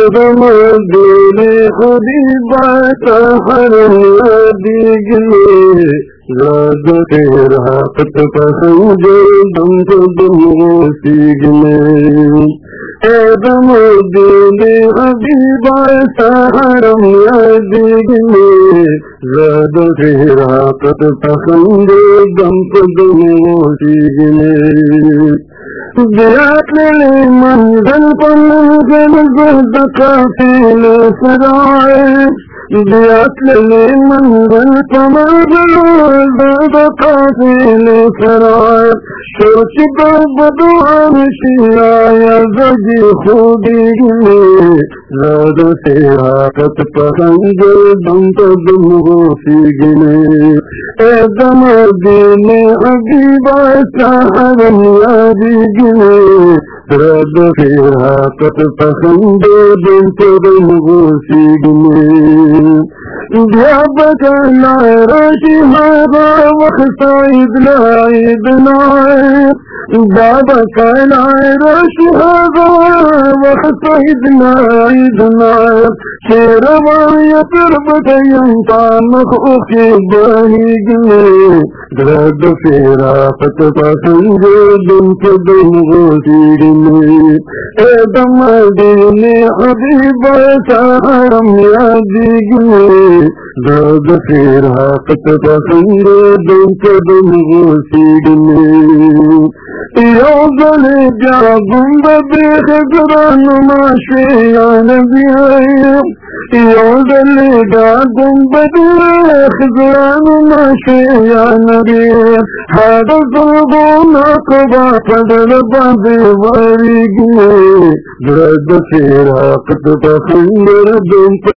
मदीने हबीबा हरम दीगने राज तेरा कत पसंद दम दम सीगने मदीने हबीबा हरम दीगने राज तेरा कत पसंद दम दम सीगने बियातले मंगल पर मंगल ज़द काफिल सराय बियातले मंगल पर मंगल ज़द काफिल सराय सोच बदुआन शियाया ज़जी खुदी में ज़द तेरा कत पसंद दम दम हो सीगने मदीने हबीबा हरम दीगने रद तेरा कत पसंद दम दम हो सीगने बगला रशिहारा वक्त ईद नाय बाबा कला रशिहारा वक्त ईद नाय शेरवायत बदयं तामख के बहिगने रद तेरा कत पसंद दम दम हो सीगने मदीने हबीबा हरम दीगने रद तेरा कत पसंद दम दम हो सीगने योगले जा गुंबद खजरान माशे नबी योगले जा गुंबद खजरान माशे नबी हर गुलगो नकबा पदल बाबे वरिगे रद तेरा कत पसंद दम